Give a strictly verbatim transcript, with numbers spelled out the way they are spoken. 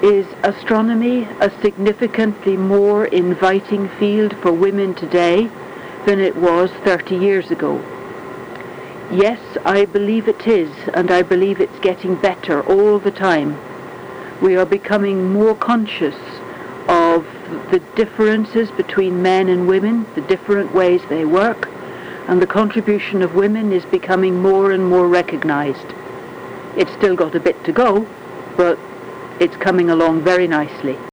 Is astronomy a significantly more inviting field for women today than it was thirty years ago? Yes, I believe it is, and I believe it's getting better all the time. We are becoming more conscious of the differences between men and women, the different ways they work, and the contribution of women is becoming more and more recognized. It's still got a bit to go, but it's coming along very nicely.